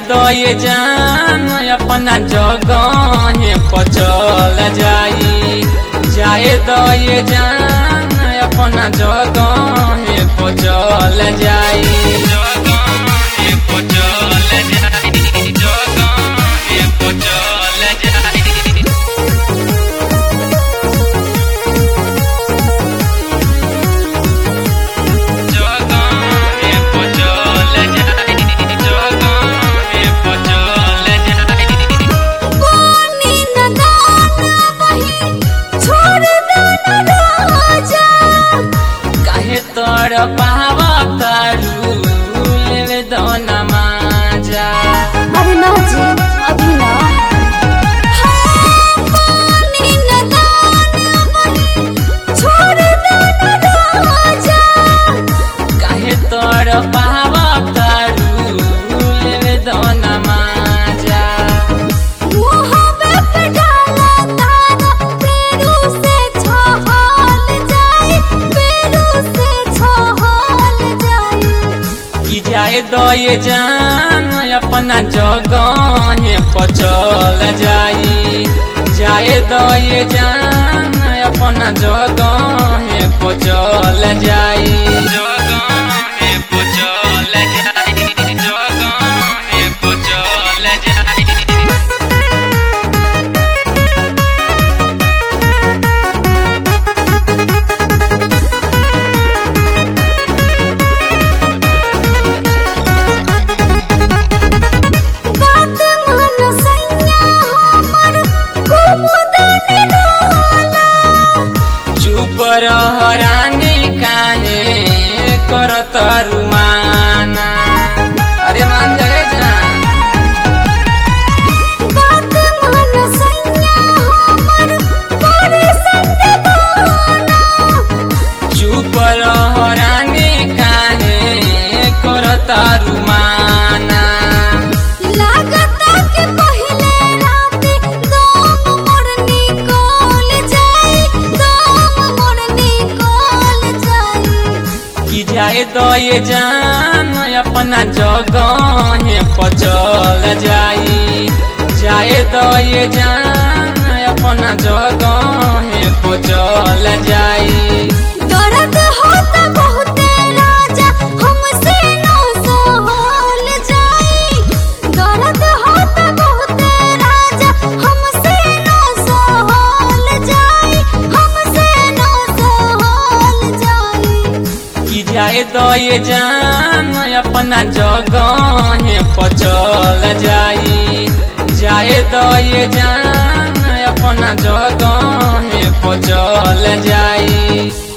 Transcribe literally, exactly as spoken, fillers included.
दो ये जान अपना जगह पचल जाई, जाए दो ये जान अपना जगह पचल जाई, जगह पचल जाई, जगह पचल जाई। तोर पावा तारू लेवे दो नमाजा। अरे ना जी अभी ना, पानी न दाना बही छोड़ दो न राजा। काहे तोर पावा तारू लेवे दो नमाजा। मुँह पे डाला तारा पेरू से छहाल जाए, पेरू से जाए दो ये जान अपना जगह पचल जाई, जाए दो ये जान अपना जगह पचल जाई, जगह पचल जाई, जगह पचल जाई। हरानी काने कर तरुमाना। अरे मान जाए जान बात मन सैया हमर करे संग बहाना। चुप हरानी काने कर तरुमाना। लागता के पहले राती दम मोर निकल जाई, दम मोर निकल जाई। कि जाए दो ये जान अपना जगह पचल जाई, जाए दो ये जान अपना जगह पचल जाई। दर्द होता बहुते राजा हमसे न सहल जाई, दर्द होता बहुते राजा हमसे न सहल जाई, हमसे न सहल जाई। कि जाए दो ये जान अपना जगह पचल जाई, जाए दो ये जान अपना जगह पचल जाई।